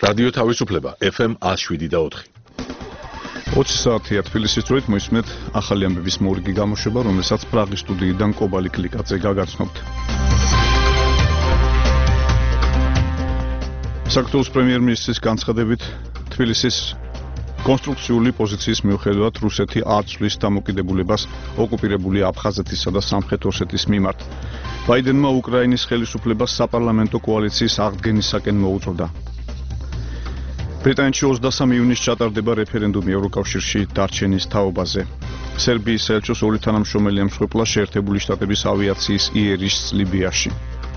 რადიო თავისუფლება FM 107.4. 20 საათია თბილისის დროით მოისმენთ ახალი ამბების მორიგი გამოშვება, რომელსაც პრაღის სტუდიიდან კობალი კლიკაძე გაგაცნობთ. საქართველოს პრემიერ-მინისტრის განცხადებით თბილისის კონსტრუქციული პოზიციის მიუხედავად რუსეთი არ ცვლის დამოკიდებულებას ოკუპირებული აფხაზეთისა და სამხრეთ ოსეთის მიმართ. ბაიდენმა უკრაინის ხელისუფლებას საპარლამენტო კოალიციის აღდგენისაკენ მოუწოდა. ბრიტანეთში 23 ივნისს ჩატარდება რეფერენდუმი ევროკავშირში დარჩენის თაობაზე. სერბიის საელჩოს ორი თანამშრომელი ემსხვერპლა შეერთებული შტატების ავიაციის იერიშს ლიბიაში.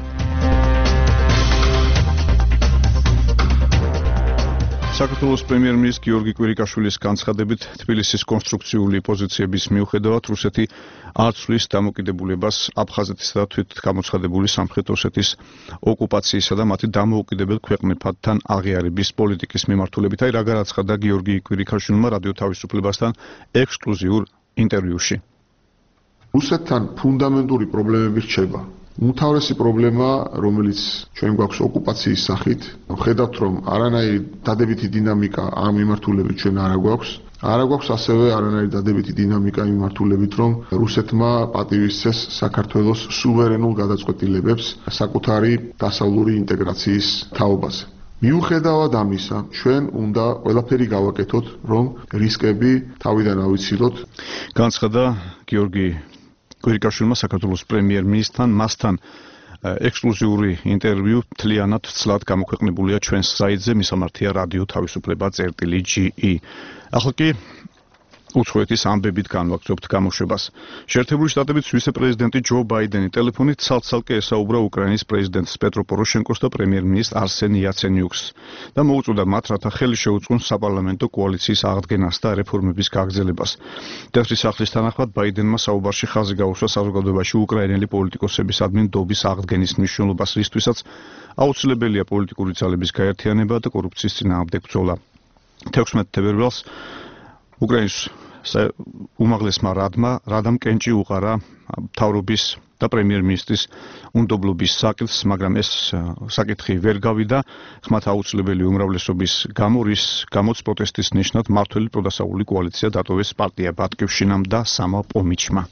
საქართველოს პრემიერ-მინისტრის გიორგი კვირიკაშვილის განცხადებით თბილისის კონსტრუქციული პოზიციების მიუხედავად რუსეთი არ ცვლის დამოკიდებულებას აფხაზეთისა და თვითგამოცხადებული სამხრეთ ოსეთის ოკუპაციისა და მათი დამოუკიდებელ ქვეყნებთან აღიარების პოლიტიკის მიმართულებით. რა განაცხადა გიორგი კვირიკაშვილმა რადიო თავისუფლებასთან ექსკლუზიურ ინტერვიუში. რუსეთთან ფუნდამენტური პრობლემები რჩება. უმთავრესი პრობლემა, რომელიც ჩვენ გვაქვს ოკუპაციის სახით, ხედავთ რომ არანაირი დადებითი დინამიკა ამ მიმართულებით ჩვენ არ გვაქვს ასევე არანაირი დადებითი დინამიკა იმ მიმართულებით, რომ რუსეთმა პატივისცეს საქართველოს სუვერენულ გადაწყვეტილებებს საკუთარი დასავლური ინტეგრაციის თაობაზე. მიუხედავად ამისა, ჩვენ უნდა ყველაფერი გავაკეთოთ, რომ რისკები თავიდან ავიცილოთ. განცხადა გიორგი კვირიკაშვილმა საქართველოს პრემიერ-მინისტრთან, მასთან ექსკლუზიური ინტერვიუ მთლიანად ცლად გამოქვეყნებულია ჩვენს საიტზე, მისამართია რადიო თავისუფლება.ge. ახლა კი უცხოეთის ამბებით განვაგრძობთ გამოშვებას. შეერთებული შტატების ვიცე-პრეზიდენტი ჯო ბაიდენი ტელეფონით ცალ-ცალკე ესაუბრა უკრაინის პრეზიდენტს პეტრო პოროშენკოს და პრემიერ-მინისტრ არსენ იაცენიუკს და მოუწოდა მათ, რათა ხელი შეუწყონ საპარლამენტო კოალიციის აღდგენას და რეფორმების გაგრძელებას. თეთრი სახლის თანახმად ბაიდენმა საუბარში ხაზი გაუსვა საზოგადოებაში უკრაინელი პოლიტიკოსების ადმინდობის აღდგენის მნიშვნელობას, რისთვისაც აუცილებელია პოლიტიკური ძალების გაერთიანება და კორუფციის წინააღმდეგ ბრძოლა. 16 თებერვალს უკრაინის უმაღლესმა რადამ კენჭი უყარა მთავრობის და პრემიერ-მინისტრის უნდობლობის საკითხს, მაგრამ ეს საკითხი ვერ გავიდა ხმათა აუცილებელი უმრავლესობის გამო, რის გამოც პროტესტის ნიშნად მმართველი პროდასავლური კოალიცია დატოვეს პარტია ბატკივშინამ და სამა პომიჩმა.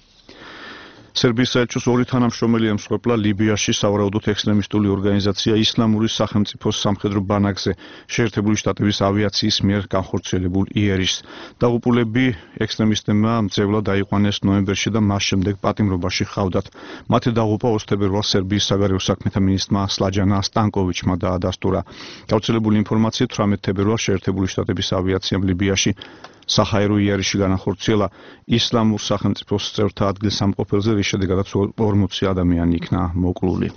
სერბიის საელჩოს ორი თანამშრომელი ემსხვერპლა ლიბიაში სავარაუდოდ ექსტრემისტული ორგანიზაცია ისლამური სახელმწიფოს სამხედრო ბანაკზე შეერთებული შტატების ავიაციის მიერ განხორციელებულ იერიშს. დაღუპულები ექსტრემისტებმა მძევლად აიყვანეს ნოემბერში და მას შემდეგ პატიმრობაში ჰყავდათ. მათი დაღუპვა 20 თებერვალს სერბიის საგარეო საქმეთა მინისტრმა სლაჯანა სტანკოვიჩმა დაადასტურა. გავრცელებული ინფორმაციით 18 თებერვალს შეერთებული შტატების ავიაციამ ლიბიაში საჰაერო იერიში განახორციელა ისლამურ სახელმწიფოს წევრთა ადგილსამყოფელზე, რის შედეგადაც 40 ადამიანი იქნა მოკლული.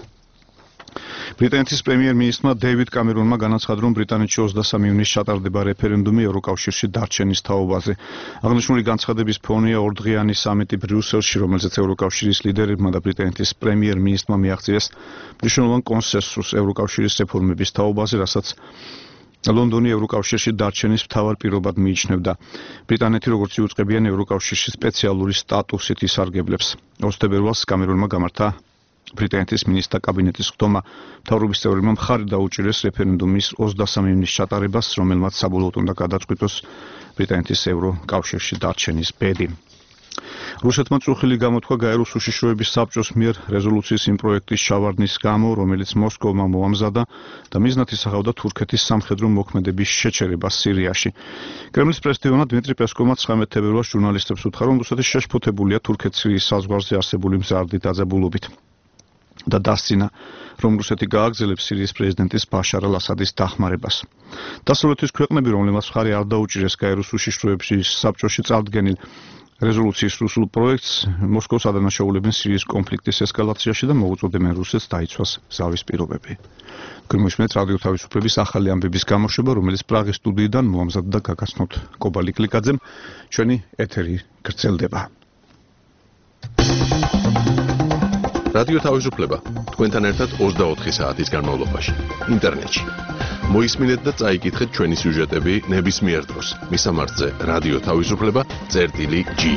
ბრიტანეთის პრემიერ-მინისტრმა დეივიდ კამერონმა განაცხადა, რომ ბრიტანეთში 23 ივნისს ჩატარდება რეფერენდუმი ევროკავშირში დარჩენის თაობაზე. აღნიშნული განცხადების ფონია ორდღიანი სამიტი ბრიუსელში, რომელზეც ევროკავშირის ლიდერებმა და ბრიტანეთის პრემიერ-მინისტრმა მიაღწიეს მნიშვნელოვან კონსენსუსს ევროკავშირის რეფორმების თაობაზე, რასაც ლონდონი ევროკავშირში დარჩენის მთავარ პირობად მიიჩნევდა. ბრიტანეთი, როგორც იუწყებიან, ევროკავშირში სპეციალური სტატუსით ისარგებლებს. 20 თებერვალს კამერონმა გამართა ბრიტანეთის მინისტრთა კაბინეტის ხდომა. მთავრობის წევრებმა მხარი დაუჭირეს რეფერენდუმის 23 ივნისს ჩატარებას, რომელმაც საბოლოოდ უნდა გადაწყვიტოს ბრიტანეთის ევროკავშირში დარჩენის ბედი. რუსეთმა წუხილი გამოთქვა გაეროს უშიშროების საბჭოს მიერ რეზოლუციის იმ პროექტის ჩავარდნის გამო, რომელიც მოსკოვმა მოამზადა და მიზნად ისახავდა თურქეთის სამხედრო მოქმედების შეჩერებას სირიაში. კრემლის პრესდივანმა დმიტრი პესკოვმა 19 თებერვალს ჟურნალისტებს უთხრა, რომ რუსეთი შეშფოთებულია თურქეთ-სირიის საზღვარზე არსებული მზარდი დაძაბულობით და დასცინა, რომ რუსეთი გააგრძელებს სირიის პრეზიდენტის ბაშარ ალ-ასადის დახმარებას. დასავლეთის ქვეყნები, რომლებმაც მხარი არ დაუჭირეს გაეროს უშიშროების საბჭოში წარდგენილ რეზოლუციის რუსულ პროექტს, მოსკოვს ადანაშაულებენ სირიის კონფლიქტის ესკალაციაში და მოუწოდებენ რუსეთს დაიცვას ზავის პირობები. გვიმოისმენთ რადიო თავისუფლების ახალი ამბების გამოშვება, რომელიც პრაღის სტუდიიდან მოამზადდა და გაგაცნობთ კობალი კლიკაძემ. ჩვენი ეთერი გრძელდება. რადიო თავისუფლება თქვენთან ერთად 24 საათის განმავლობაში ინტერნეტში. მოისმინეთ და წაიკითხეთ ჩვენი სიუჟეტები ნებისმიერ დროს. მისამართზე რადიო თავისუფლება.ge.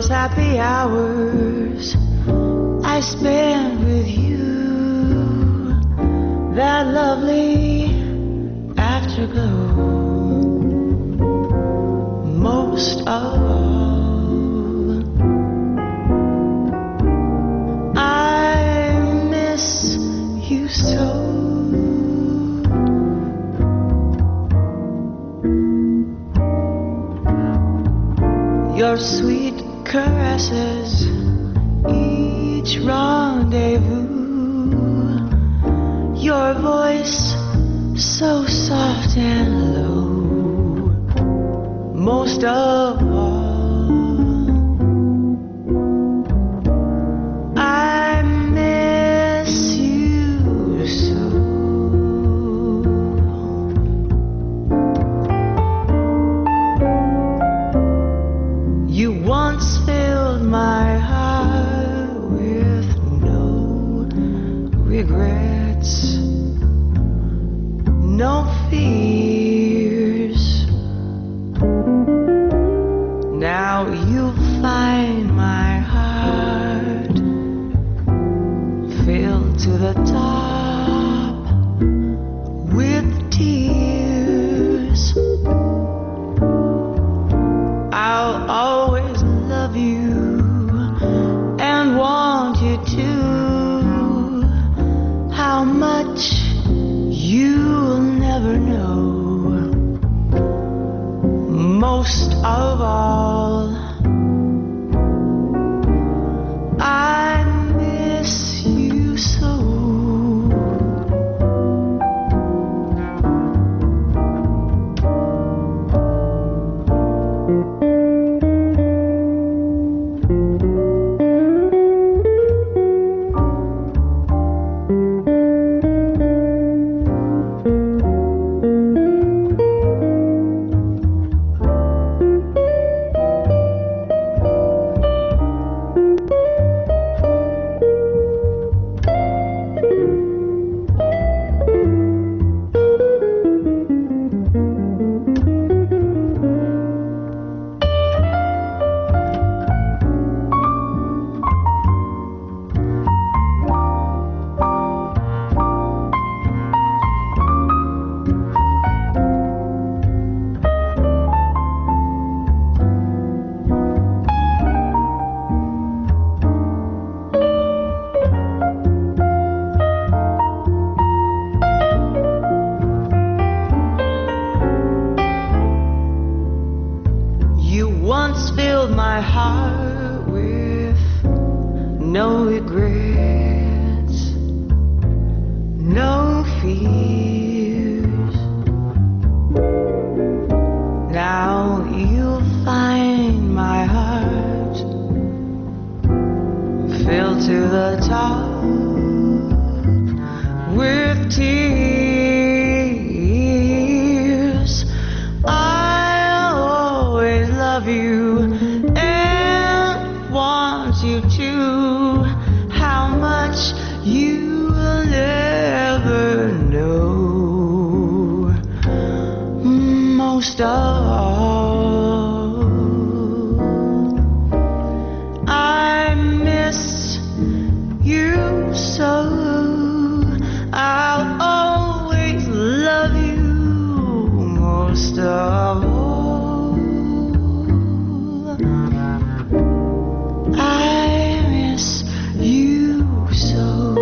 those happy hours I spent with you, that lovely afterglow. Most of all, I miss you so. Your sweet caresses, each rendezvous, your voice so soft and low. Most of all, I miss you so. You once filled my heart with no regrets, no fears. Now you'll find my heart filled to the top with tears. I'll always love you and want you to. How much you'll never know. Most of all, I miss you so. Once filled my heart with no regrets, no fears. Now you'll find my heart filled to the top with tears. I'll always love you and want you to. How much you will never know. Most of all, I miss you so. I'll always love you most of all. I miss you so.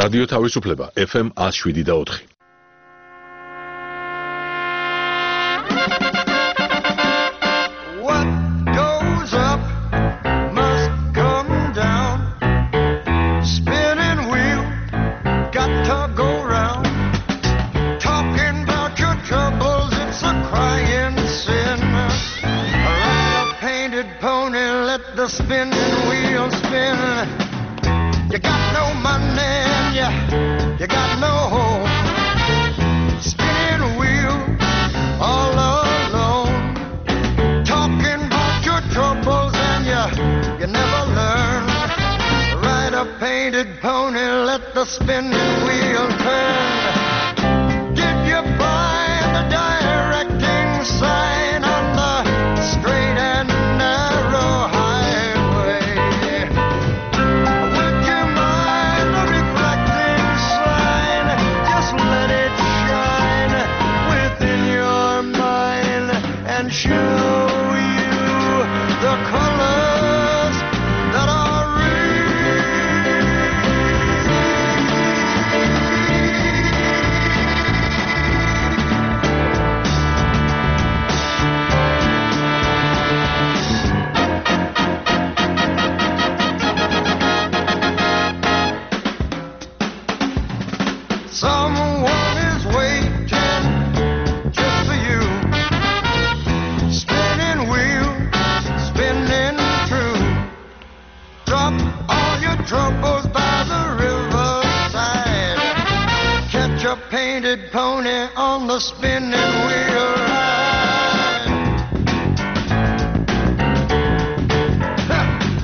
რადიო თავისუფლება FM 107.4. What goes up must come down. Spinning wheel, got to go round. Talking about your troubles, it's a crying sin. Ride a painted pony, let the spinning wheel spin. You got no money and you got no home. Spinning wheel, all alone. Talking about your troubles and you never learn. Ride a painted pony, let the spinning wheel turn. Did you find the directing sign on the straight and narrow highway? Would you mind the reflecting sign? Just let it shine within your mind and show you the colors that are real. Someone is waiting just for you. Spinning wheel, spinning true. Drop all your troubles by the riverside. Catch a painted pony on the spinning wheel ride. Ha!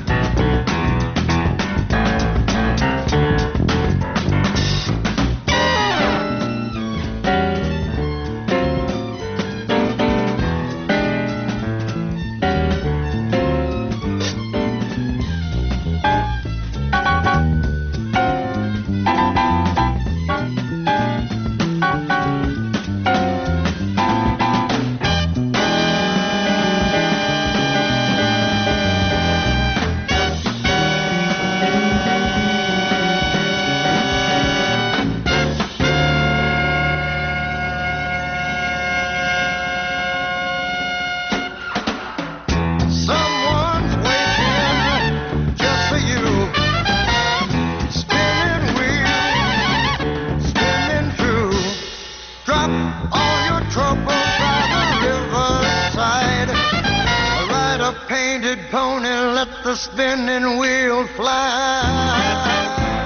Someone's waiting just for you. Spinning wheel, spinning true. Drop all your troubles by the riverside. Ride a painted pony, let the spinning wheel fly.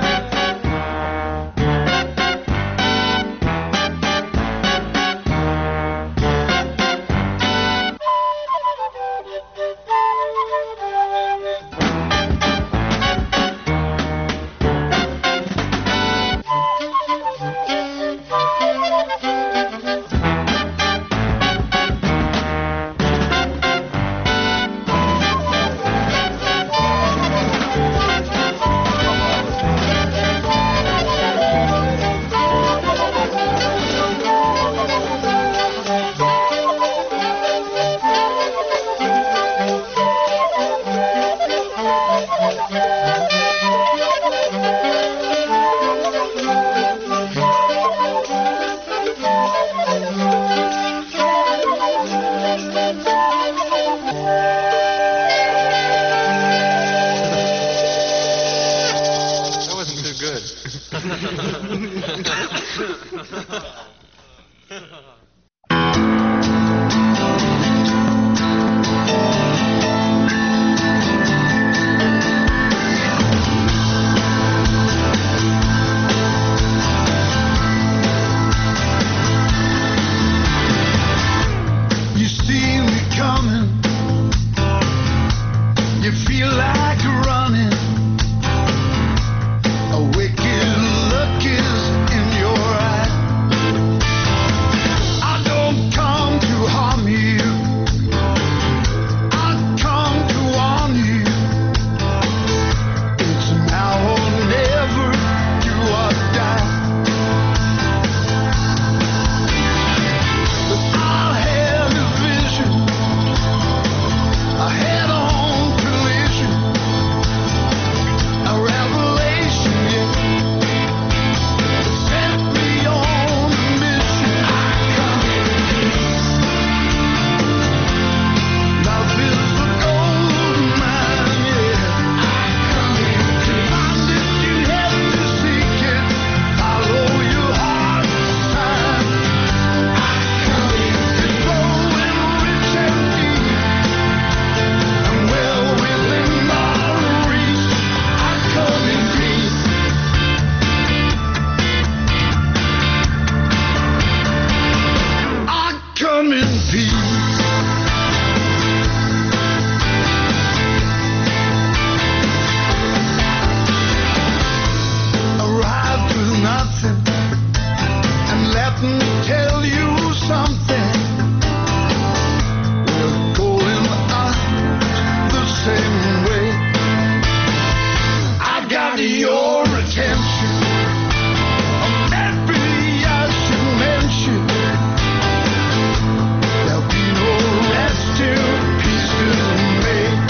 That wasn't too good. You see me coming. You feel like running. A wicked look is in your eye. I don't come to harm you. I come to warn you. It's now or never, do or die. I had a vision Arrived with nothing, and let me tell you something. We're going out the same way. I got your attention. Maybe I should mention there'll be no rest till peace is made.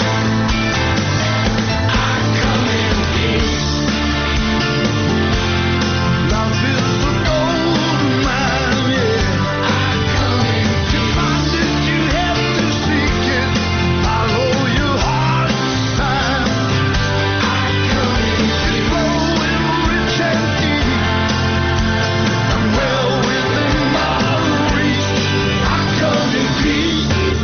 I come in peace. Love is a golden mine, yeah. I come in to find it, you have to seek it. Follow your heart's sign. I come in to grow in rich and deep. I'm well within my reach. I come in peace.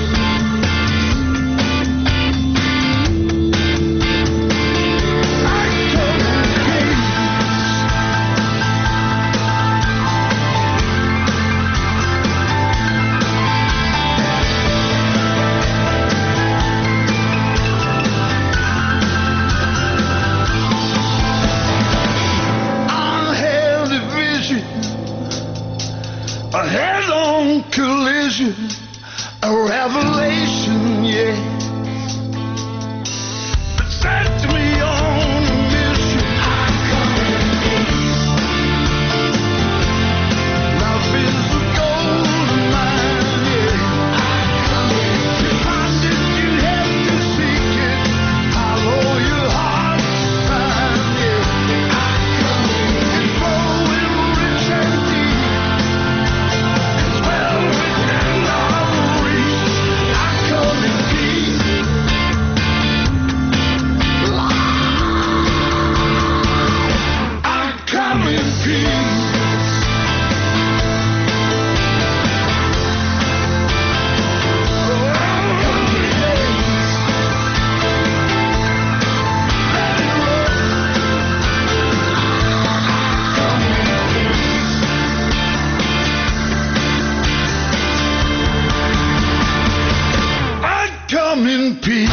I come in peace. Unhealthy vision, a head-on collision, a revelation, yeah. That sent me on a mission. I come in peace. Love is a golden mine, yeah. I come in to find it, you have to seek it. Follow your heart's sign, yeah. I come in and grow in rich and deep. It's well within our reach. I come in peace. I come in peace. I come in peace.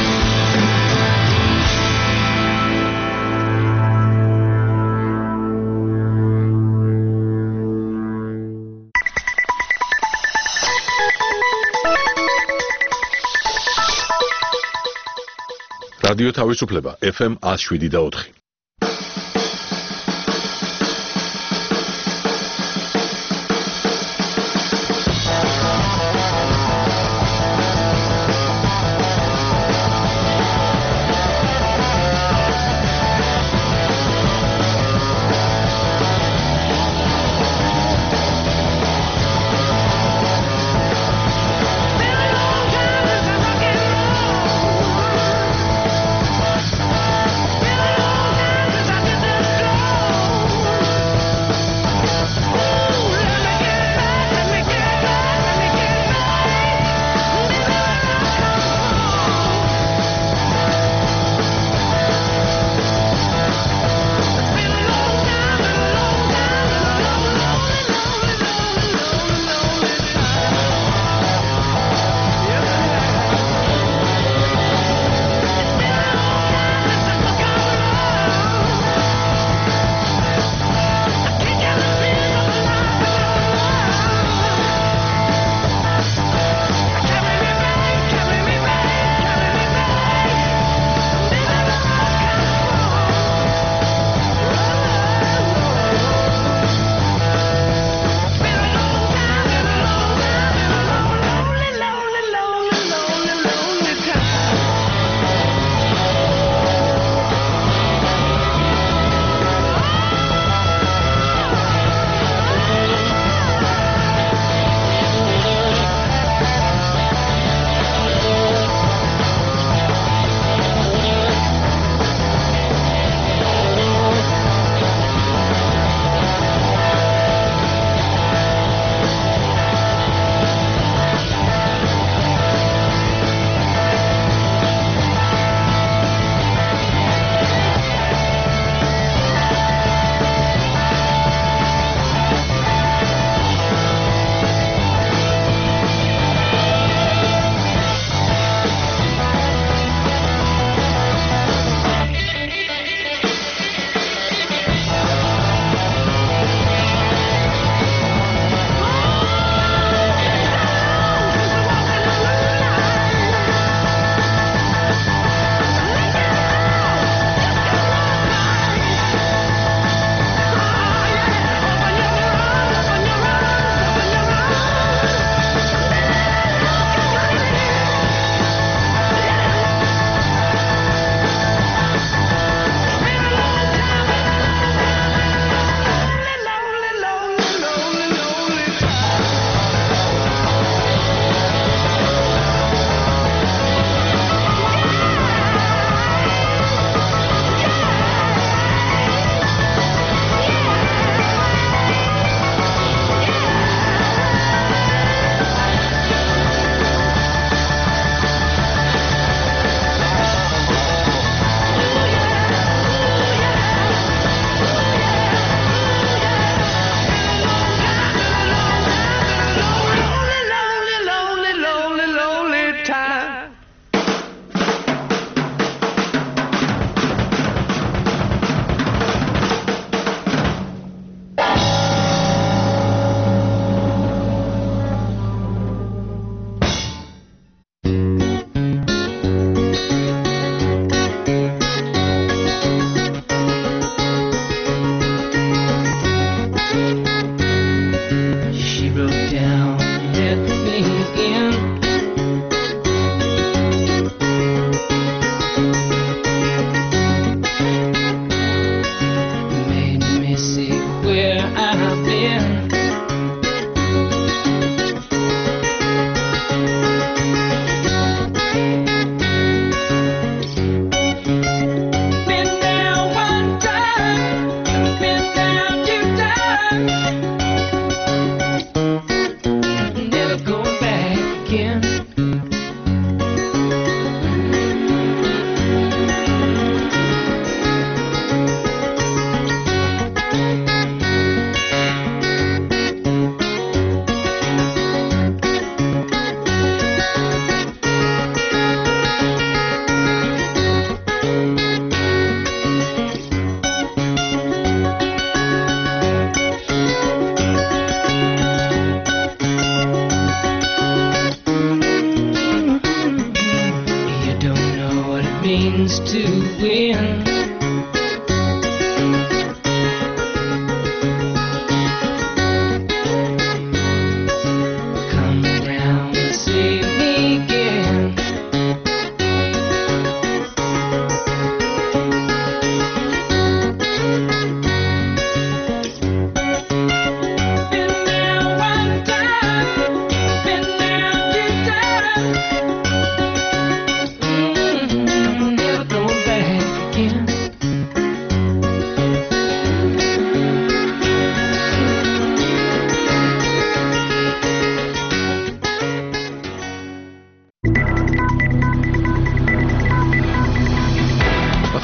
რადიო თავისუფლება FM 107.4. Been a long time since I rock and roll.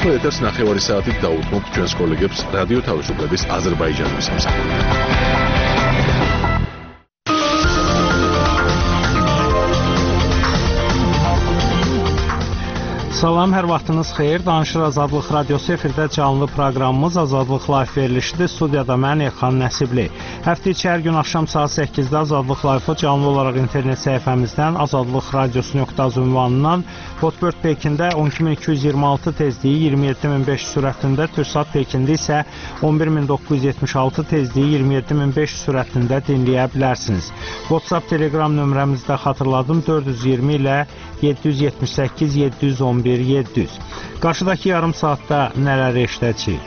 ახლა ეთერს 9 საათით დაუთმობთ ჩვენს კოლეგებს რადიო თავისუფლების აზერბაიჯანის სამსახურიდან. Salam, hər vaxtınız xeyir. Danışır Azadlıq Radiosu efirdə canlı proqramımız Azadlıq Live verilişidir. Studiyada mən Elxan Nəsibli. Həftə içi hər gün axşam saat 8-də Azadlıq Live-ı canlı olaraq internet səhifəmizdən azadlıqradiosu.az ünvanından Hotbird Pekində 12226 tezliyi 27500 sürətində, Türksat Pekində isə 11976 tezliyi 27500 sürətində dinləyə bilərsiniz. WhatsApp Telegram nömrəmizdə xatırladım 420 ilə 778 711 700. Qarşıdakı yarım saatda nələr eşidəcəyik?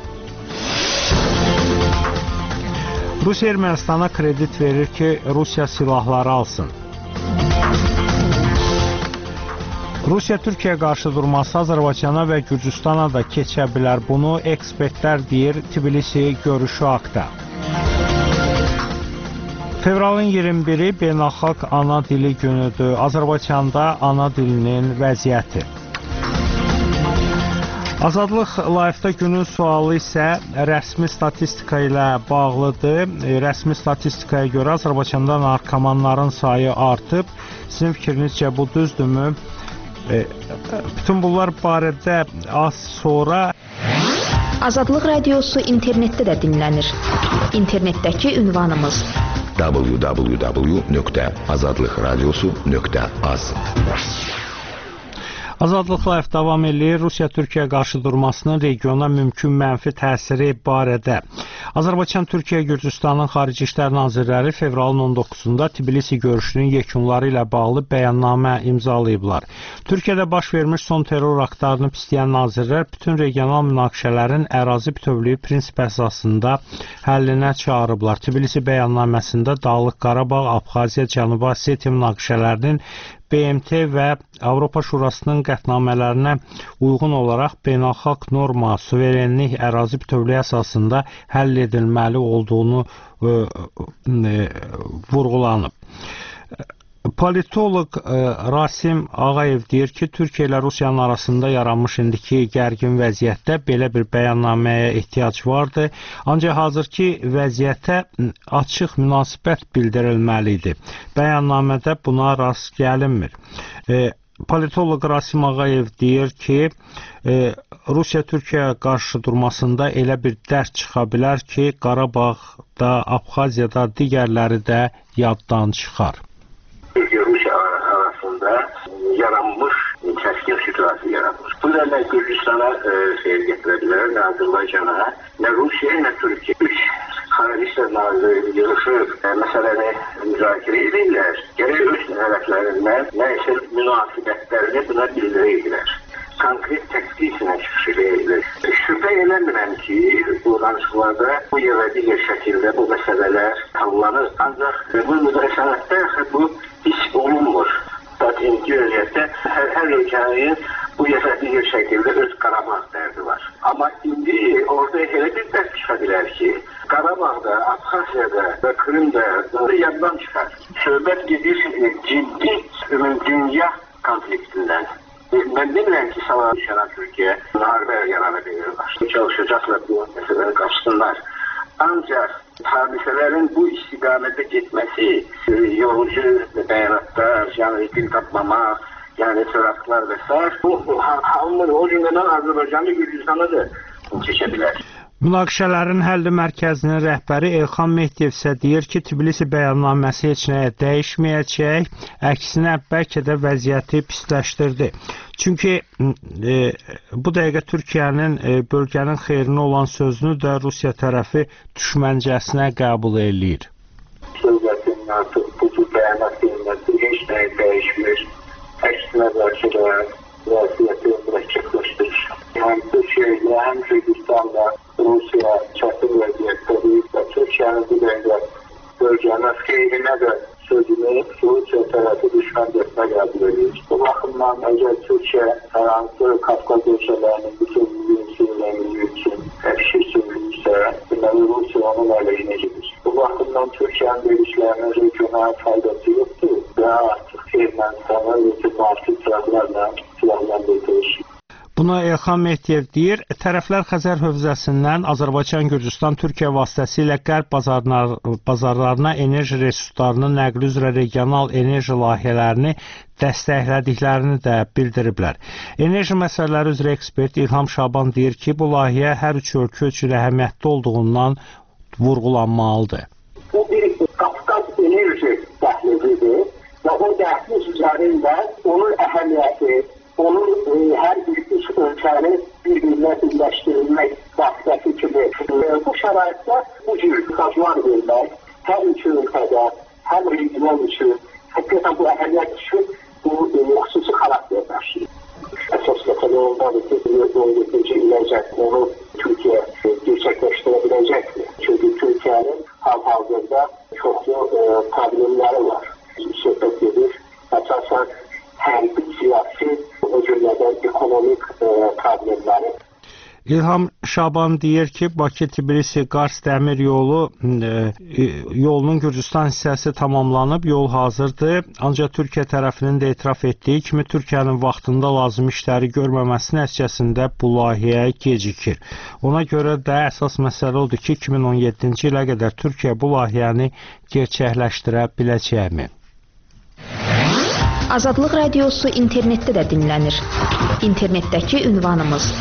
Rusiya Ermənistana kredit verir ki, Rusiya silahları alsın. Rusiya Türkiyə qarşı durması Azərbaycana və Gürcüstana da keçə bilər. Bunu ekspertlər deyir Tbilisi görüşü haqda. Fevralın 21-i Beynəlxalq Ana Dili günüdür. Azərbaycanda ana dilinin vəziyyəti. Azadlıq Live-da günün sualı isə rəsmi statistika ilə bağlıdır. Rəsmi statistikaya görə Azərbaycanda narkomanların sayı artıb. Sizin fikrinizcə bu düzdürmü? Bütün bunlar barədə az sonra Azadlıq Radiosu internetdə də dinlənir. İnternetdəki ünvanımız www.azadlıqradiosu.az. Azadlıq Live davam edir. Rusiya-Türkiyə qarşı durmasının regiona mümkün mənfi təsiri barədə. Azərbaycan-Türkiyə-Gürcüstanın Xarici İşlər Nazirləri fevralın 19-da Tbilisi görüşünün yekunları ilə bağlı bəyannamə imzalayıblar. Türkiyədə baş vermiş son terror aktlarını pisləyən nazirlər bütün regional münaqişələrin ərazi bütövlüyü prinsip əsasında həllinə çağırıblar. Tbilisi bəyannaməsində Dağlıq Qarabağ, Abxaziya, Cənubi Osetiya münaqişələrinin BMT və Avropa Şurasının qətnamələrinə uyğun olaraq beynəlxalq norma, suverenlik, ərazi bütövlüyü əsasında həll edilməli olduğunu vurğulanıb. Politoloq Rasim Ağayev deyir ki, Türkiyə ilə Rusiyanın arasında yaranmış indiki gərgin vəziyyətdə belə bir bəyannaməyə ehtiyac vardır. Ancaq hazırki vəziyyətə açıq münasibət bildirilməlidir. Bəyannamədə buna rast gəlinmir. Politoloq Rasim Ağayev deyir ki, Rusiya-Türkiyə qarşı durmasında elə bir dərs çıxa bilər ki, Qarabağda, Abxaziyada digərləri də yaddan çıxar. Türkiye-Rusya arasında yaranmış keskin situasyon yaranmış. Bu nedenle Gürcistan'a seyir getirebilirler, ne Azerbaycan'a, ne Rusya, ne Türkiye. 3 Xarici İşlər Nazirləri yığışıb məsələni müzakirə edirlər. Gərək öz tərəflərindən nəysə münasibətlərini buna bildirəydilər. Konkret təkliflə çıxış edirlər. Şübhə eləmirəm ki, bu danışıqlarda bu ya da digər şəkildə bu məsələlər tanınır. Ancaq bu müzakirədə bu hiç olunmur. Zaten vəziyyətdə hər ölkənin bu ya da digər şəkildə öz Qarabağ dərdi var. Amma indi orada elə bir dərs çıxa bilər ki, Qarabağda, Abxaziyada və Krımda bunu yaddan çıxar. Söhbət gedir ciddi dünya konfliktindən. Ben demirəm ki, savaş yaran Türkiyə müharibə yarana bilirlər. Çalışacaqlar bu məsələnin qarşısınlar. Ancaq hadisələrin bu istiqamətə getməsi, yorucu bəyanatlar, yəni dil tapmamaq, yəni sıraxlar və s. bu hamını o cümlədən Azərbaycanı Gürcüstanı da keçə bilər. Münaqişələrin həlli mərkəzinin rəhbəri Elxan Mehdiyev isə deyir ki, Tbilisi bəyannaməsi heç nəyə dəyişməyəcək, əksinə bəlkə də vəziyyəti pisləşdirdi. Çünki bu dəqiqə Türkiyənin bölgənin xeyrinə olan sözünü də Rusiya tərəfi düşməncəsinə qəbul eləyir. Söhbətin artıq bu bəyanatında heç nəyə dəyişmir, əksinə bəlkə də vəziyyəti mürəkkəbləşdirir. Həm Türkiyə ilə, həm Gürcüstanla Rusiya çətin vəziyyətdədir və Türkiyənin bu dəqiqə bölgənin xeyrinə də sözünü Rusiya tərəfi düşməncəsinə qəbul edir. Bu baxımdan əgər Türkiyə hər hansı Qafqaz ölkələrinin bütünlüyü, sürülənliyi üçün təşkil sürülürsə, deməli Rusiya onun əleyhinə gedir. Bu baxımdan Türkiyənin verilişlərinin regiona faydası yoxdur və artıq Ermənistanın müvafiq silahlarla silahlandırılır. Buna Elxan Mehdiyev deyir, tərəflər Xəzər hövzəsindən Azərbaycan, Gürcüstan, Türkiyə vasitəsilə qərb bazarlarına enerji resurslarının nəqli üzrə regional enerji layihələrini dəstəklədiklərini də bildiriblər. Enerji məsələləri üzrə ekspert İlham Şaban deyir ki, bu layihə hər üç ölkə üçün əhəmiyyətli olduğundan vurğulanmalıdır. Bu bir Qafqaz enerji dəhlizidir və o dəhliz üzərində onun əhəmiyyəti, onun hər bir üç ölkəni bir-birinə birləşdirilmək vasitəsi kimi. Bu şəraitdə bu cür qazlar vermək hər üç ölkədə, həm regional üçün, həqiqətən bu əhəmiyyət üçün bu xüsusi xarakter daşıyır. Əsas məsələ ondadır ki, 2017-ci iləcək onu Türkiyə gerçəkləşdirə biləcəkdir. Çünki Türkiyənin hal-hazırda çoxlu problemləri var. Söhbət edir, əsasən hərbi siyasi, o cümlədən ekonomik problemləri. İlham Şaban deyir ki, Bakı-Tbilisi-Qars dəmir yolunun Gürcüstan hissəsi tamamlanıb, yol hazırdır. Ancaq Türkiyə tərəfinin də etiraf etdiyi kimi Türkiyənin vaxtında lazım işləri görməməsi nəticəsində bu layihəyə gecikir. Ona görə də əsas məsələ odur ki, 2017-ci ilə qədər Türkiyə bu layihəni gerçəkləşdirə biləcəkmi? Azadlıq radiosu internetdə də dinlənir. İnternetdəki ünvanımız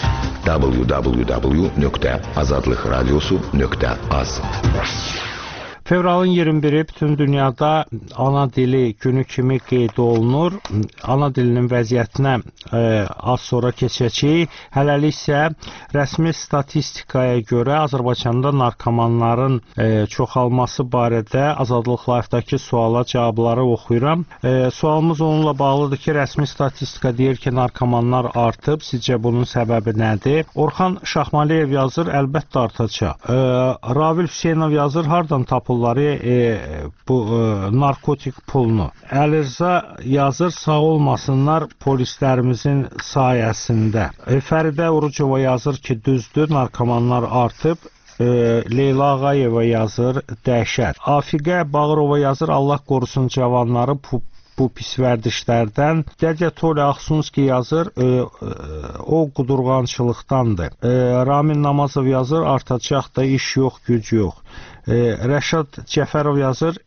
www.azadlıqradiosu.az. Fevralın 21-i bütün dünyada ana dili günü kimi qeyd olunur. Ana dilinin vəziyyətinə az sonra keçəcəyik. Hələlik isə rəsmi statistikaya görə Azərbaycanda narkomanların çoxalması barədə Azadlıq Live-dakı suala cavabları oxuyuram. Sualımız onunla bağlıdır ki, rəsmi statistika deyir ki, narkomanlar artıb. Sizcə bunun səbəbi nədir? Orxan Şahmaliyev yazır, əlbəttə artacaq. Ravil Hüseynov yazır, hardan tapılır bu narkotik pulunu? Əlirza yazır, sağ olmasınlar polislərimizin sayəsində. Fəridə Orucova yazır ki, düzdür, narkomanlar artıb. Leyla Ağayeva yazır, dəhşət. Afiqə Bağırova yazır, Allah qorusun cavanları bu pis vərdişlərdən. Dədyə Tole Axsunski yazır, o qudurğançılıqdandır. Ramin Namazov yazır, artacaq da iş yox, güc yox. Rəşad Cəfərov yazır,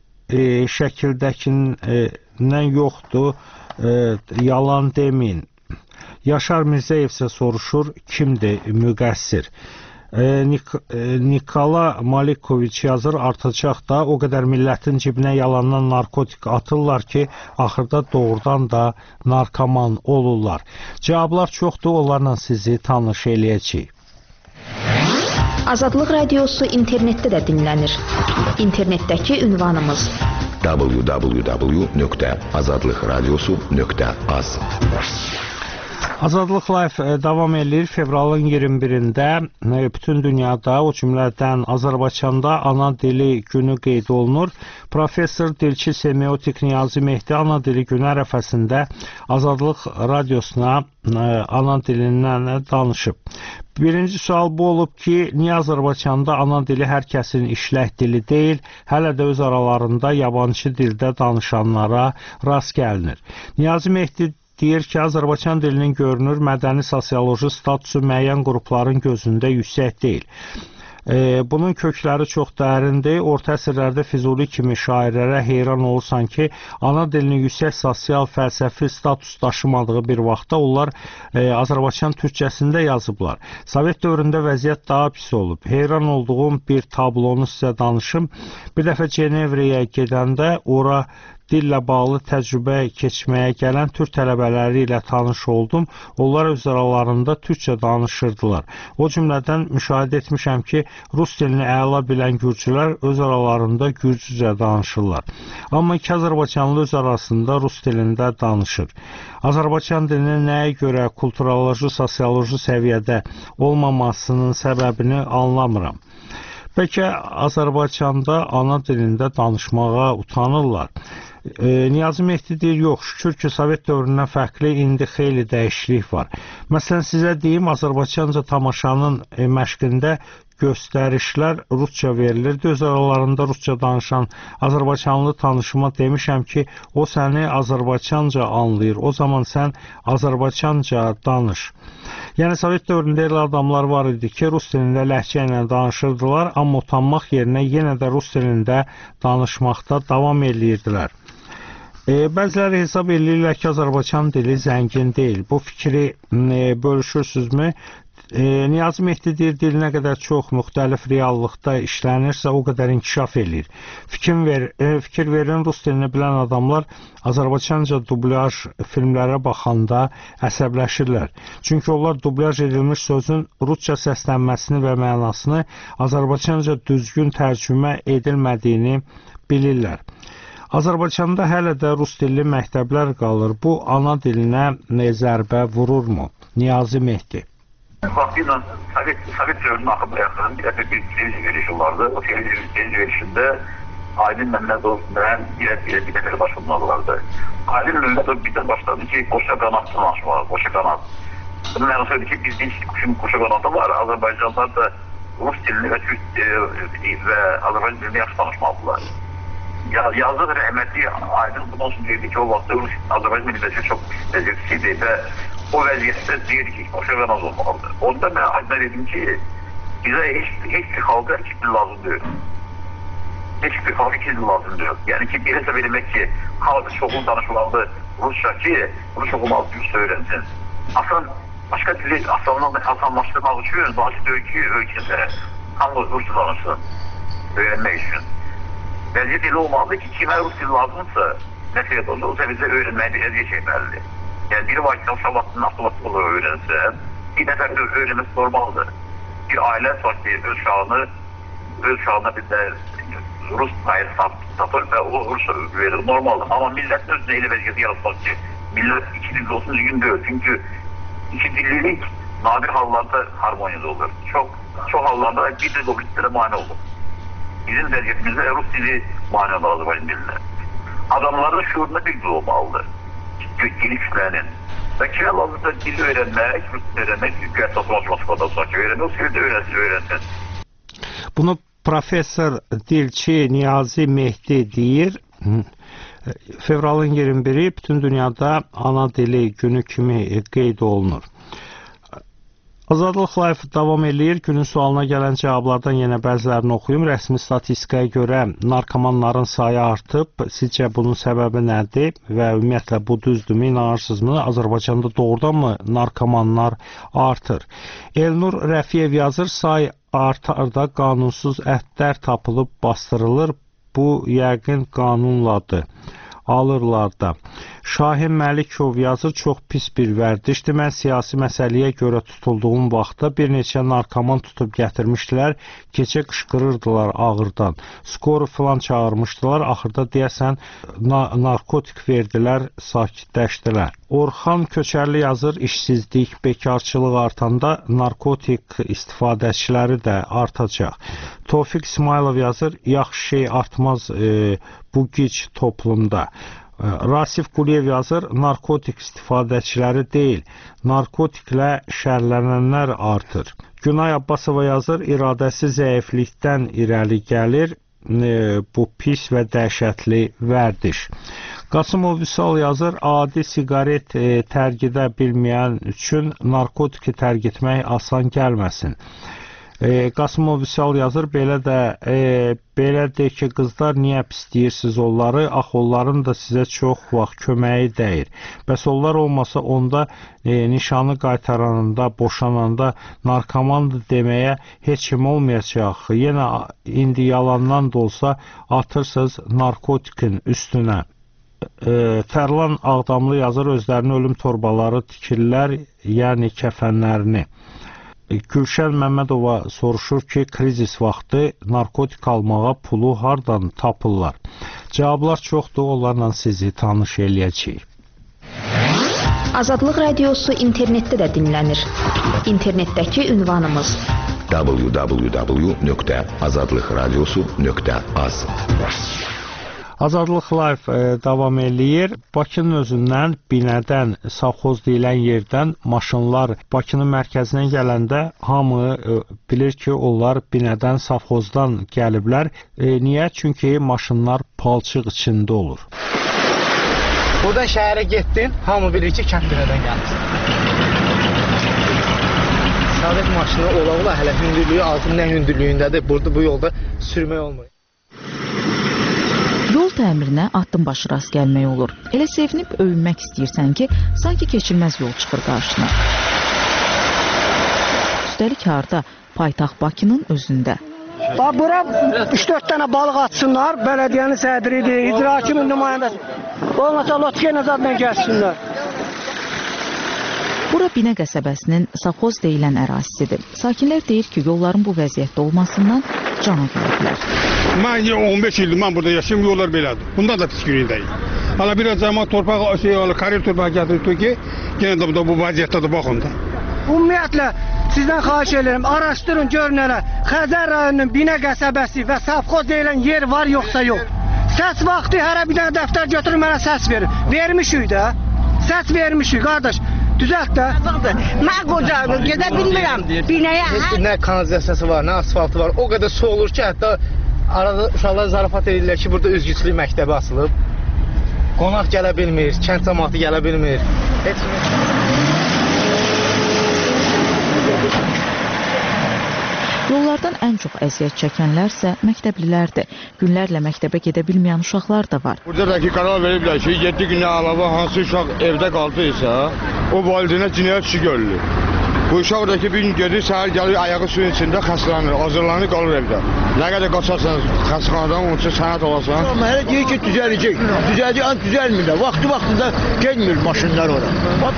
şəkildəkindən yoxdur, yalan demin. Yaşar Mirzəyev isə soruşur, kimdir müqəssir? Nikola Malikoviç yazır, artacaq da, o qədər millətin cibinə yalandan narkotik atırlar ki, axırda doğrudan da narkoman olurlar. Cavablar çoxdur, onlarla sizi tanış eləyəcəyik. Azadlıq radiosu internetdə də dinlənir. İnternetdəki ünvanımız www.azadlıqradiosu.az. Azadlıq Live davam edir. Fevralın 21-də bütün dünyada, o cümlədən Azərbaycanda ana dili günü qeyd olunur. Professor dilçi semiotik Niyazi Mehdi ana dili günü ərəfəsində Azadlıq radiosuna ana dilindən danışıb. Birinci sual bu olub ki, niyə Azərbaycanda ana dili hər kəsin işlək dili deyil, hələ də öz aralarında yabancı dildə danışanlara rast gəlinir. Niyazi Mehdi deyir ki, Azərbaycan dilinin görünür mədəni sosioloji statusu müəyyən qrupların gözündə yüksək deyil. Bunun kökləri çox dərindir. Orta əsrlərdə Füzuli kimi şairlərə heyran olursan ki, ana dilinin yüksək sosial fəlsəfi status daşımadığı bir vaxtda onlar Azərbaycan türkcəsində yazıblar. Sovet dövründə vəziyyət daha pis olub. Heyran olduğum bir tablonu sizə danışım. Bir dəfə Cenevrəyə gedəndə ora dillə bağlı təcrübə keçməyə gələn türk tələbələri ilə tanış oldum. Onlar öz aralarında türkçə danışırdılar. O cümlədən müşahidə etmişəm ki, rus dilini əla bilən gürcülər öz aralarında gürcücə danışırlar. Amma iki Azərbaycanlı öz arasında rus dilində danışır. Azərbaycan dilinin nəyə görə kulturoloji, sosioloji səviyyədə olmamasının səbəbini anlamıram. Bəlkə Azərbaycanda ana dilində danışmağa utanırlar. Niyazi Mehdi deyir, yox, şükür ki, Sovet dövründən fərqli, indi xeyli dəyişiklik var. Məsələn, sizə deyim, Azərbaycanca tamaşanın məşqində göstərişlər rusca verilirdi. Öz aralarında rusca danışan Azərbaycanlı tanışıma demişəm ki, o səni Azərbaycanca anlayır. O zaman sən Azərbaycanca danış. Yəni, Sovet dövründə elə adamlar var idi ki, rus dilində ləhcə ilə danışırdılar, amma utanmaq yerinə yenə də rus dilində danışmaqda davam edirdilər. Bəziləri hesab edirlər ki, Azərbaycan dili zəngin deyil. Bu fikri bölüşürsünüzmü? Niyazi Mehdi deyir, dil nə qədər çox müxtəlif reallıqda işlənirsə, o qədər inkişaf edir. Fikir verin, rus dilini bilən adamlar Azərbaycanca dublyaj filmlərə baxanda əsəbləşirlər. Çünki onlar dublyaj edilmiş sözün rusca səslənməsini və mənasını Azərbaycanca düzgün tərcümə edilmədiyini bilirlər. Azərbaycanda hələ də rus dilli məktəblər qalır. Bu, ana dilinə zərbə vururmu? Niyazi Mehdi. Vaxtıyla Sovet dövrünün axırına yaxın bir dəfə bir televiziya verişi vardı. O televiziya verişində Aydın Məmmədov mən bir dəfə başvurmalılardı. Aydın Məmmədov bir də başladı ki, qoşa qanat danışmalı, qoşa qanat. Bunun mənası öyle ki, bildiğiniz kuşun qoşa qanadı var. Azərbaycanlılar da Rus dilini və Türk və Azərbaycan dilini yaxşı danışmalıdırlar. Yazdığı rəhmətli Aydın bundan sonra deyirdi ki, o vaxtda Azərbaycan dilini çox vəziyyətsizdir və o vəziyyətdə deyir ki, qoşa qanad olmalıdır. Onda mən Aydın'a dedim ki, bizə heç bir xalqa iki dil lazım deyil. Heç bir xalqa iki dil lazım deyil. Yəni ki, bir hesab eləmək ki, xalqı çoxlu danışılandı Rusça ki, bunu çoxlu Rusça öyrənsin. Aslında başqa dili asanlaşdırmaq üçün, vacib deyil ki, ölkədə hamı Rusça danışsın, öyrənmək üçün. Vəziyyət elə olmalıdır ki, kimə Rus dili lazımsa, nə sebep olsa, o səviyyədə öyrənməyi əziyyət çəkməlidir. Yəni, biri vakitdən sabahının avtomatik olaraq öyrənsə, bir nəfər öyrənməsi normaldır. Bir ailə sakit öz uşağına bir də Rus payı satır və o Rus'a verir, normaldır. Amma millətin özünə elə vəziyyəti yaratmaq ki, millət iki dilli olsun düzgün deyil. Çünki iki dillilik nadir hallarda harmoniyada olur. Çox hallarda bir dil obliqlərə mani olur. Bizim vəziyyətimizdə Rus dili mani olur Azərbaycan dilinə. Adamların şuurunda bir dil olmalıdır. Geniş kütlənin. Və kimə lazımsa dili öyrənmək, Rus dili öyrənmək, güya olması sanki öyrənmək, o sevdə öyrənsin. Bunu professor dilçi Niyazi Mehdi deyir. Fevralın 21-i bütün dünyada ana dili günü kimi qeyd olunur. Azadlıq Live davam edir. Günün sualına gələn cavablardan yenə bəzilərini oxuyum. Rəsmi statistikaya görə narkomanların sayı artıb. Sizcə bunun səbəbi nədir? Və ümumiyyətlə bu düzdürmü, inanırsınızmı? Azərbaycanda doğrudanmı narkomanlar artır? Elnur Rəfiyev yazır, say artarda qanunsuz ətlər tapılıb bastırılır. Bu yəqin qanunladır. Alırlar da. Şahin Məlikov yazır, çox pis bir vərdişdir. Mən siyasi məsələyə görə tutulduğum vaxtda bir neçə narkoman tutub gətirmişdilər, keçə qışqırırdılar ağırdan. Skoru filan çağırmışdılar, axırda deyəsən narkotik verdilər, sakitləşdilər. Orxan Köçərli yazır, işsizlik, bekarçılıq artanda narkotik istifadəçiləri də artacaq. Tofiq İsmailov yazır, yaxşı şey artmaz bu gic toplumda. Rasif Quliyev yazır, narkotik istifadəçiləri deyil, narkotiklə şərlənənlər artır. Günay Abbasova yazır, iradəsi zəiflikdən irəli gəlir, bu pis və dəhşətli vərdiş. Qasımov Vüsal yazır, adi siqaret tərgidə bilməyən üçün narkotiki tərk etmək asan gəlməsin. Qasımov Vüsal yazır, belə deyir ki, qızlar niyə pisləyirsiz onları, axı onların da sizə çox vaxt köməyi dəyir. Bəs onlar olmasa onda nişanı qaytaranında, boşananda narkomandır deməyə heç kim olmayacaq. Yenə indi yalandan da olsa atırsınız narkotikin üstünə. Fərlan Ağdamlı yazır, özlərini ölüm torbaları tikirlər, yəni kəfənlərini. Gülşən Məmmədova soruşur ki, krizis vaxtı narkotik almağa pulu hardan tapırlar? Cavablar çoxdur, onlarla sizi tanış eləyəcəyik. Azadlıq Radiosu internetdə də dinlənir. İnternetdəki ünvanımız www.azadlıqradiosu.az. Azadlıq Live davam eləyir. Bakının özündən, Binədən, Savxoz deyilən yerdən maşınlar Bakının mərkəzinə gələndə hamı bilir ki, onlar Binədən, Savxozdan gəliblər. Niyə? Çünki maşınlar palçıq içində olur. Buradan şəhərə getdin, hamı bilir ki, kənd Binədən gəlmişsin. Sadət maşını ola-ola hələ hündürlüyü, altın nə hündürlüyündədir. Burada bu yolda sürmək olmur. Yol təmirinə addım başı rast gəlmək olur. Elə sevinib öyünmək istəyirsən ki, sanki keçilməz yol çıxır qarşına. Üstəlik harda? Paytaxt Bakının özündə. Bura 3-4 dənə balıq atsınlar, bələdiyyənin sədridir, icra hakimin nümayəndəsi. Olmasa Lotkeyn azadla gəlsinlər. Bura Binə qəsəbəsinin Savxoz deyilən ərazisidir. Sakinlər deyir ki, yolların bu vəziyyətdə olmasından cana gəliblər. Mən 15 ildir mən burada yaşayım, yollar belədir. Bundan da pis günündəyim. Hala biraz zaman torpaq, karir torpaq gətirib ki, yenə də bu vəziyyətdədir, baxın da. Ümumiyyətlə, sizdən xahiş edirəm, araşdırın, görün elə. Xəzər rayonunun Binə qəsəbəsi və Savxoz deyilən yer var, yoxsa yox. Səs vaxtı hərə bir dənə dəftər götürür, mənə səs verir. Vermişik də, səs vermişik, qardaş. Düzelt də. Mən qocadım, gedə bilmirəm. Binəyə nə kanalizasiyası var, nə asfaltı var. O qədər su olur ki, hətta arada uşaqlar zarafat edirlər ki, burada üzgüçülük məktəbi açılıb. Qonaq gələ bilmir, kənd cəmaatı gələ bilmir. Heç Yollardan ən çox əziyyət çəkənlərsə məktəblilərdir. Günlərlə məktəbə gedə bilməyən uşaqlar da var. Burada da ki, qərar veriblər ki, 7 gündən əlavə hansı uşaq evdə qaldıysa, o valideynə cinayət işi görülür. Bu uşaq da ki, bir gün gedir, səhər gəlir, ayağı suyun içində xəstələnir, hazırlanır, qalır evdə. Nə qədər qaçarsan xəstəxanadan, onun üçün sənət olasan. Amma hələ deyir ki, düzələcək. Düzələcək, amma düzəlmir də. Vaxtı-vaxtında gelmir maşınlar ora.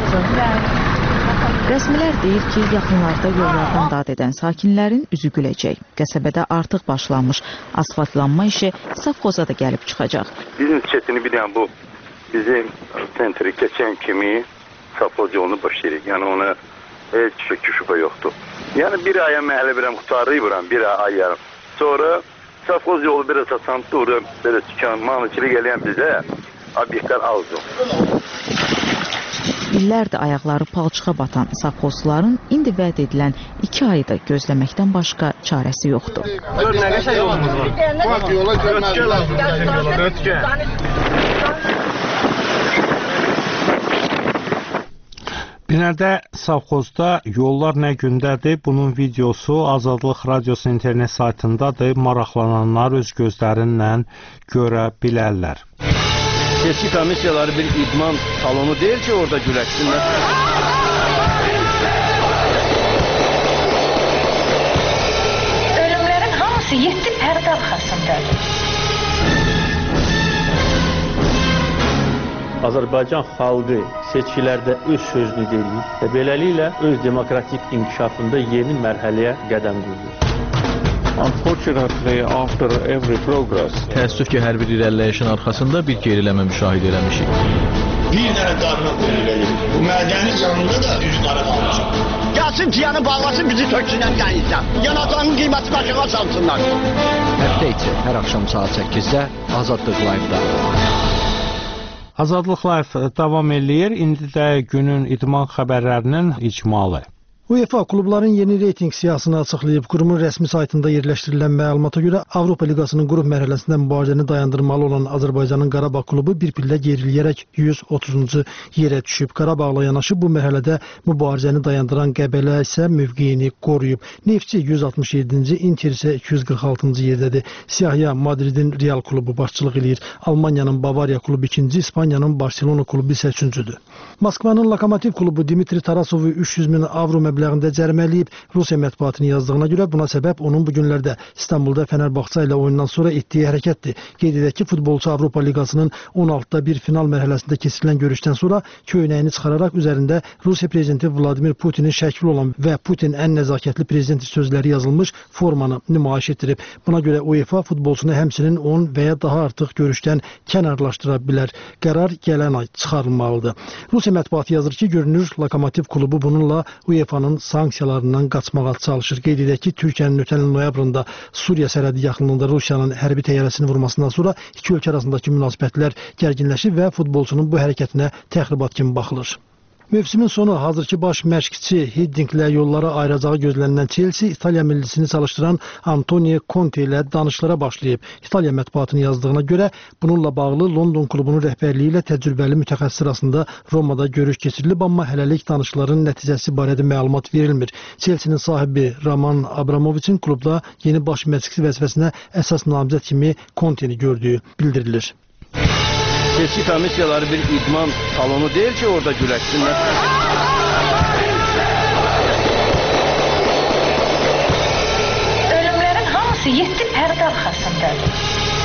Rəsmilər deyir ki, yaxınlarda yollardan dad edən sakinlərin üzü güləcək. Qəsəbədə artıq başlanmış asfaltlanma işi Savxoza da gəlib çıxacaq. Bizim çetini bilən bu bizim sentri keçən kimi Savxoz yolunu başlayırıq. Yəni ona heç şübhə yoxdur. Yəni bir aya məhəllə birəm qutarıyıram, bir ay yarım. Sonra Savxoz yolu biraz asantı olur, belə çıkan, malıçılıq eləyən bizə obyektlər azdır. İllərdir ayaqları palçığa batan savxozluların indi vəd edilən 2 ayı da gözləməkdən başqa çarəsi yoxdur. Gör, nə qəşəng yolumuz var. Bak yola görmezler. Ötkə. Binədə, Savxozda yollar nə gündədir? Bunun videosu Azadlıq Radiosu internet saytındadır. Maraqlananlar öz gözlərinlə görə bilərlər. Seçki komissiyaları bir idman salonu deyil ki, orada güləşsinlər. Ölümlərin hamısı 7 pərdə arxasındadır. Azərbaycan xalqı seçkilərdə öz sözünü deyir və beləliklə öz demokratik inkişafında yeni mərhələyə qədəm qoyur. Unfortunately, after every progress, təəssüf ki, hər bir irəliləyişin arxasında bir geriləmə müşahidə eləmişik. Bir dənə qarnı qoyulur. Bu mədəni canında da üzləri qalmışıq. Gəlsin piyanı bağlasın, bizi töksünən qəyizdən. Yanacağının qiyməti başına salsınlar. Həftə içi, hər axşam saat 8-də Azadlıq Live-da. Azadlıq Live davam eləyir. İndi də günün idman xəbərlərinin icmalı. UEFA klubların yeni reyting siyahısını açıqlayıb. Qurumun rəsmi saytında yerləşdirilən məlumata görə Avropa Liqasının qrup mərhələsində mübarizəni dayandırmalı olan Azərbaycanın Qarabağ klubu bir pillə geriləyərək 130-cu yerə düşüb. Qarabağla yanaşı bu mərhələdə mübarizəni dayandıran Qəbələ isə mövqeyini qoruyub. Neftçi 167-ci, Inter isə 246-cı yerdədir. Siyahıya Madridin Real klubu başçılıq eləyir. Almaniyanın Bavariya klubu 2-ci, İspaniyanın Barcelona klubu isə 3-cüdür. Moskvanın Lokomotiv klubu Dimitri Tarasovu 300.000 avro məbləğində cərimələyib. Rusiya mətbuatının yazdığına görə buna səbəb onun bu günlərdə İstanbulda Fənərbağça ilə oyundan sonra etdiyi hərəkətdir. Qeyd edək ki, futbolçu Avropa Liqasının 16-da bir final mərhələsində keçirilən görüşdən sonra köynəyini çıxararaq üzərində Rusiya prezidenti Vladimir Putinin şəkli olan və Putin ən nəzakətli prezidenti sözləri yazılmış formanı nümayiş etdirib. Buna görə UEFA futbolçunu həmçinin 10 və ya daha artıq görüşdən kənarlaşdıra bilər. Qərar gələn ay çıxarılmalıdır. Rusiya mətbuatı yazır ki, görünür Lokomotiv klubu bununla UEFA İranın sanksiyalarından qaçmağa çalışır. Qeyd edək ki, Türkiyənin ötən il noyabrında Suriya sərhədi yaxınlığında Rusiyanın hərbi təyyarəsinin vurmasından sonra iki ölkə arasındakı münasibətlər gərginləşib və futbolçunun bu hərəkətinə təxribat kimi baxılır. Mövsümün sonu hazırki baş məşqçi Hiddinqlə yolları ayıracağı gözlənilən Chelsea İtaliya millisini çalışdıran Antonio Conte ilə danışıqlara başlayıb. İtaliya mətbuatının yazdığına görə bununla bağlı London klubunun rəhbərliyi ilə təcrübəli mütəxəssis arasında Romada görüş keçirilib, amma hələlik danışıqların nəticəsi barədə məlumat verilmir. Chelsea-nin sahibi Roman Abramoviçin klubda yeni baş məşqçi vəzifəsinə əsas namizəd kimi Conte-ni gördüyü bildirilir. Seçki komissiyaları bir idman salonu değil ki orada güləşsinlər. Ölümlərin hamısı 7 pərdə arxasındadır.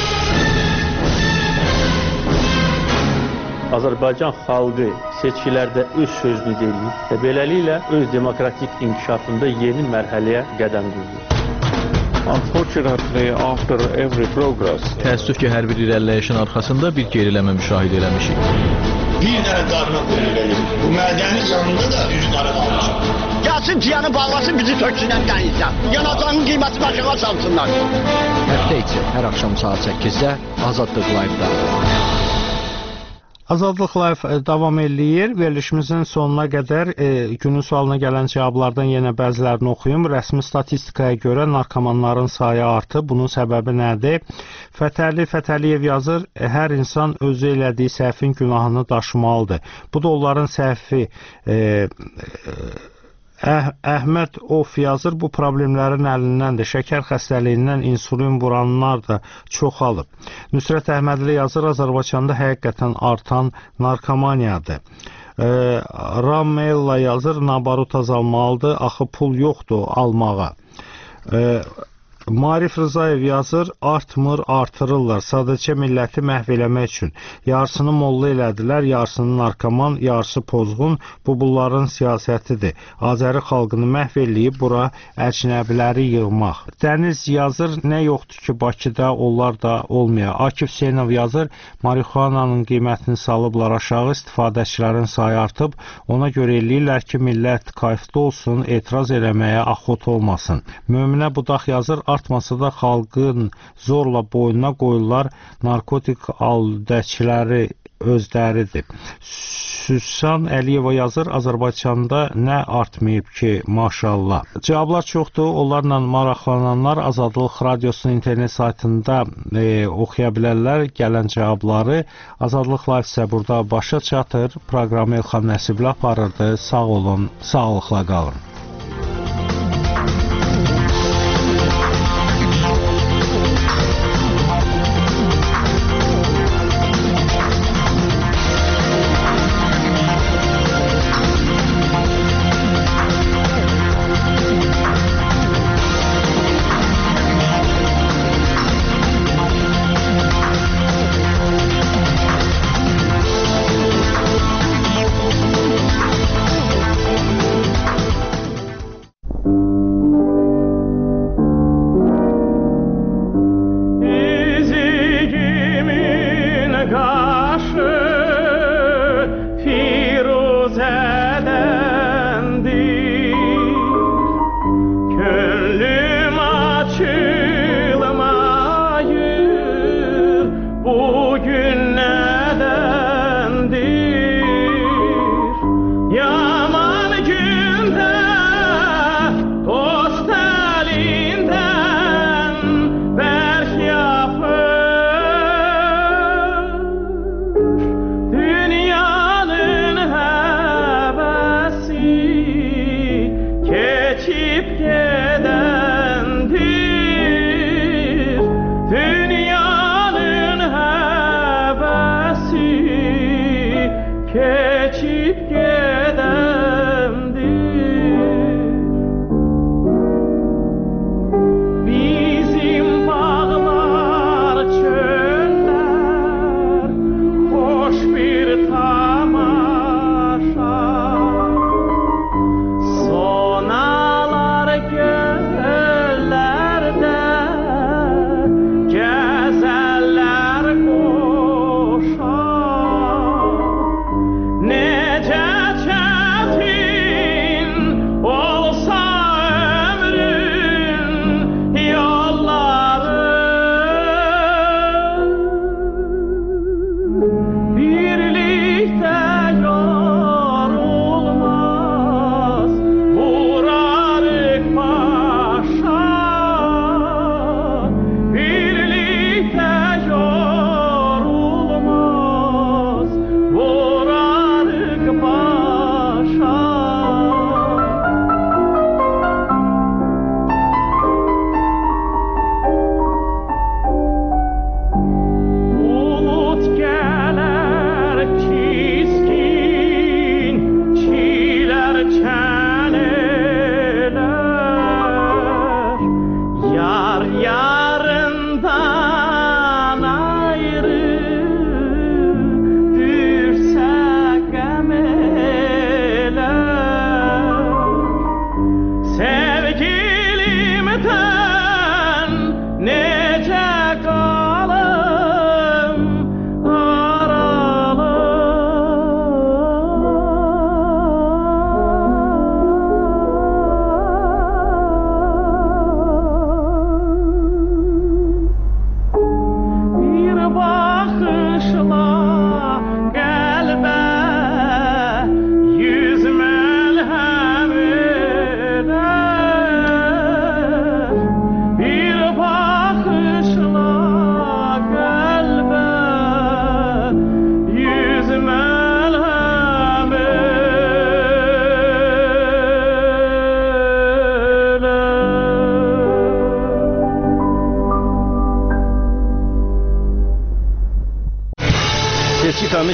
Azərbaycan xalqı seçkilərdə öz sözünü deyir və beləliklə öz demokratik inkişafında yeni mərhələyə qədəm qoyur. Unfortunately, after every progress, təəssüf ki, hər bir irəliləyişin arxasında bir geriləmə müşahidə eləmişik. Bir dənə qarına qoyulur. Bu mədəni canında da üzü qara qalmışıq. Gəlsin tiyanı bağlasın, bizi töksünlər qənizdən. Yanacağının qiyməti başına salsınlar. Həftə içi hər axşam saat 8-də Azadlıq Live-da. Azadlıq Live davam eləyir. Verilişimizin sonuna qədər günün sualına gələn cavablardan yenə bəzilərini oxuyum. Rəsmi statistikaya görə narkomanların sayı artıb. Bunun səbəbi nədir? Fətəli Fətəliyev yazır, hər insan özü elədiyi səhvin günahını daşımalıdır. Bu da onların səhvi. Əhməd Of yazır, bu problemlərin əlindən də şəkər xəstəliyindən insulin vuranlar da çoxalıb. Nüsrət Əhmədli yazır, Azərbaycanda həqiqətən artan narkomaniyadır. Ramella yazır, nabarut azalmalıdır, axı pul yoxdur almağa. Marif Rızayev yazır, artmır, artırırlar. Sadəcə milləti məhv eləmək üçün. Yarısını molla elədilər, yarısını narkoman, yarısı pozğun. Bu bunların siyasətidir. Azəri xalqını məhv eləyib bura əcnəbiləri yığmaq. Dəniz yazır, nə yoxdur ki, Bakıda onlar da olmuyor. Akif Hüseynov yazır, marihuananın qiymətini salıblar aşağı, istifadəçilərin sayı artıb. Ona görə eləyirlər ki, millət kayıfda olsun, etiraz eləməyə axot olmasın. Möminə Budaq yazır, artmasa da xalqın zorla boynuna qoyurlar, narkotik aldəçiləri özləridir. Süsan Əliyeva yazır, Azərbaycanda nə artmayıb ki, maşallah. Cavablar çoxdur, onlarla maraqlananlar Azadlıq Radiosunun internet saytında oxuya bilərlər gələn cavabları. Azadlıq Live isə burada başa çatır. Proqramı Elxan Nəsibli aparırdı. Sağ olun, sağlıqla qalın.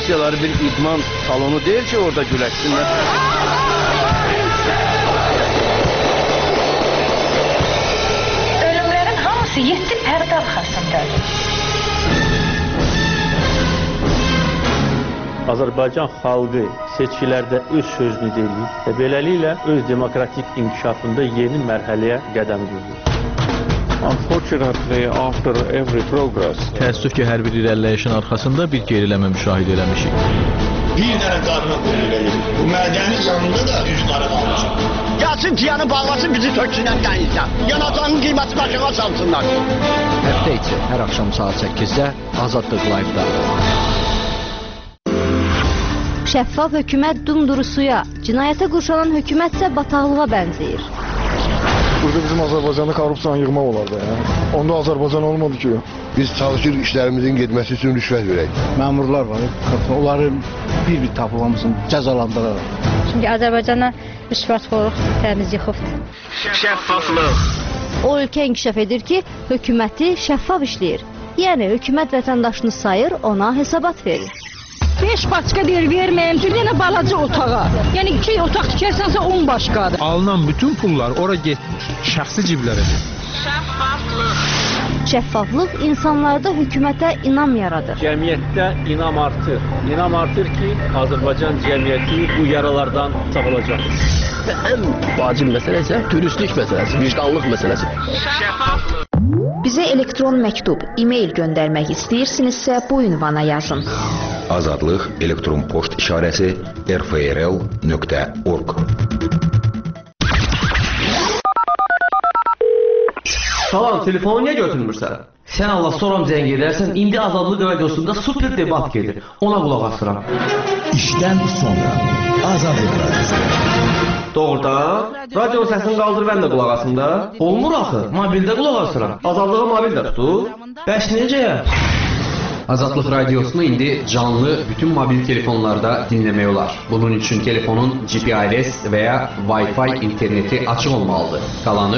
komissiyaları bir idman salonu deyil ki orada güləşsinlər. Ölümlərin hamısı 7 pərdə arxasındadır. Azərbaycan xalqı seçkilərdə öz sözünü deyir və beləliklə öz demokratik inkişafında yeni mərhələyə qədəm qoyur. Unfortunately, after every progress, Təəssüf ki, hər bir irəliləyişin arxasında bir geriləmə müşahidə eləmişik. Bir dənə qarına qoyulur. Bu mədəni canında da üzləri qalmışıq. Gəlsin tiyanı bağlasın, bizi töksünlər qəyinsə. Yanacağının qiyməti başına salsınlar. Həftə içi hər axşam saat 8-də Azadlıq Live-da. Şəffaf hökumət dumdurusuya, cinayətə qurşanan hökumət isə bataqlığa bənzəyir. Burada bizim Azərbaycanda korrupsiyanı yığmaq olardı. Onda Azərbaycan olmadı ki. Biz çalışır işlərimizin getməsi üçün rüşvət verək. Məmurlar var, onların bir-bir tapılmasını cəzalandıraraq. Çünki Azərbaycana rüşvətxorluq təmiz yıxıbdır. Şəffaflıq. O ölkə inkişaf edir ki, hökuməti şəffaf işləyir. Yəni hökumət vətəndaşını sayır, ona hesabat verir. 5 başqa deyir, verməyim, bir dənə balaca otağa. Yəni 2 otaq tikərsənsə 10 başqadır. Alınan bütün pullar ora getmir, şəxsi ciblərədir. Şəffaflıq insanlarda hökumətə inam yaradır. Cəmiyyətdə inam artır. İnam artır ki, Azərbaycan cəmiyyəti bu yaralardan sağalacaq. Və ən vacib məsələ isə dürüstlük məsələsi, vicdanlıq məsələsi. Bizə elektron məktub, e-mail göndərmək istəyirsinizsə bu ünvana yazın. Azadlıq elektron poçt işarəsi rfrl.org. Salam, telefonu niyə götürmürsən? Sən Allah soram zəng edərsən, indi Azadlıq radiosunda super debat gedir. Ona qulaq asıram. İşdən sonra Azadlıq radiosu. Doğrudan, radionun səsini qaldır, mən də qulaq asım da. Olmur axı, mobildə qulaq asıram. Azadlığı mobildə tutur. Bəs necə? Azadlıq radiosunu indi canlı bütün mobil telefonlarda dinləmək olar. Bunun üçün telefonun GPRS və ya Wi-Fi interneti açıq olmalıdır. Qalanı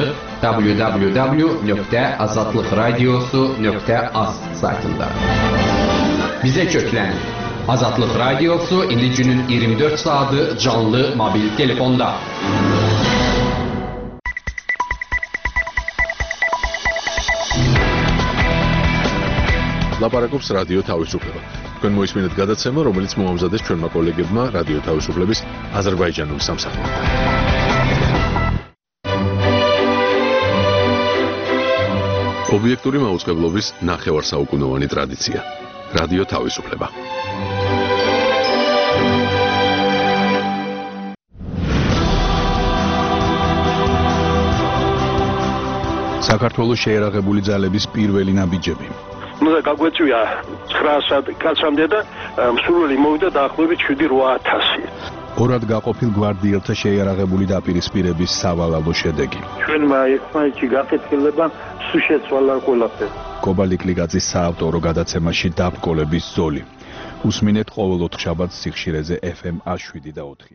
www.azadlıqradiosu.az saytında. Bizə köklənin. Azadlıq radiosu indi günün 24 saatı canlı mobil telefonda. ლაპარაკობს რადიო თავისუფლება. თქვენ მოისმინეთ გადაცემა, რომელიც მოამზადეს ჩვენმა კოლეგებმა რადიო თავისუფლების აზერბაიჯანულ სამსახურში. ობიექტური მაუწყებლობის ნახევარსაუკუნოვანი ტრადიცია. რადიო თავისუფლება. საქართველოს შეერაღებული ძალების პირველი ნაბიჯები. უნდა გაგვეწვია 900 კაცამდე და მსურველი მოვიდა დაახლოებით 7-8000. ორად გაყოფილ გვარდიელთა შეიარაღებული დაპირისპირების სავალალო შედეგი. ჩვენმა ერთმანეთში გაკეთილება სულ შეცვალა ყველაფერი. კობალიკლიძის საავტორო გადაცემაში დაბკოლების ზოლი. უსმინეთ ყოველ 4 შაბათს სიხშირეზე FM 7 და 4.